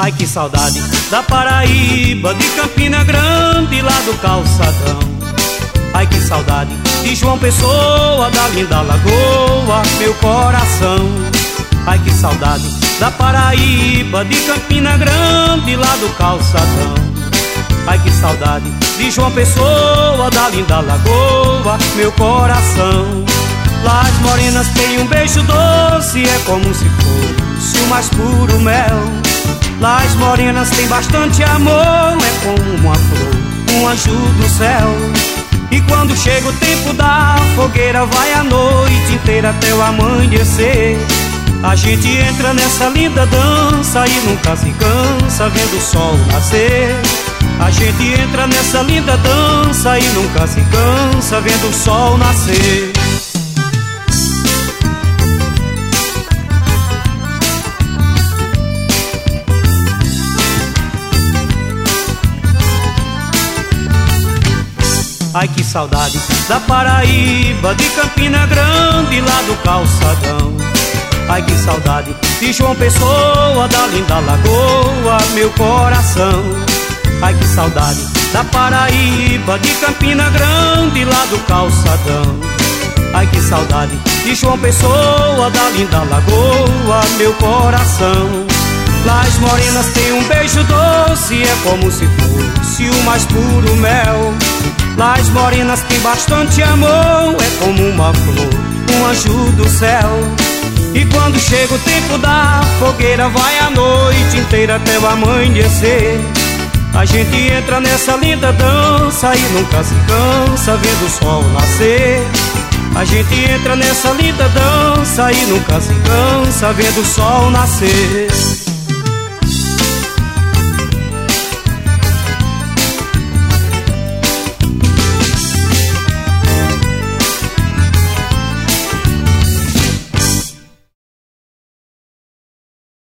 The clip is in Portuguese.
Ai que saudade da Paraíba, de Campina Grande, lá do calçadão. Ai que saudade de João Pessoa, da linda lagoa, meu coração. Ai que saudade da Paraíba, de Campina Grande, lá do calçadão. Ai que saudade de João Pessoa, da linda lagoa, meu coração. Lá as morenas têm um beijo doce, é como se fosse o mais puro mel. Lá as morenas têm bastante amor, é como uma flor, um anjo do céu. E quando chega o tempo da fogueira, vai a noite inteira até o amanhecer. A gente entra nessa linda dança e nunca se cansa vendo o sol nascer. A gente entra nessa linda dança e nunca se cansa vendo o sol nascer. Ai que saudade da Paraíba, de Campina Grande, lá do calçadão. Ai que saudade de João Pessoa, da linda lagoa, meu coração. Ai que saudade da Paraíba, de Campina Grande, lá do calçadão. Ai que saudade de João Pessoa, da linda lagoa, meu coração. Lá as morenas têm um beijo doce, é como se fosse o mais puro mel. Lá as morenas têm bastante amor, é como uma flor, um anjo do céu. E quando chega o tempo da fogueira, vai a noite inteira até o amanhecer. A gente entra nessa linda dança e nunca se cansa vendo o sol nascer. A gente entra nessa linda dança e nunca se cansa vendo o sol nascer.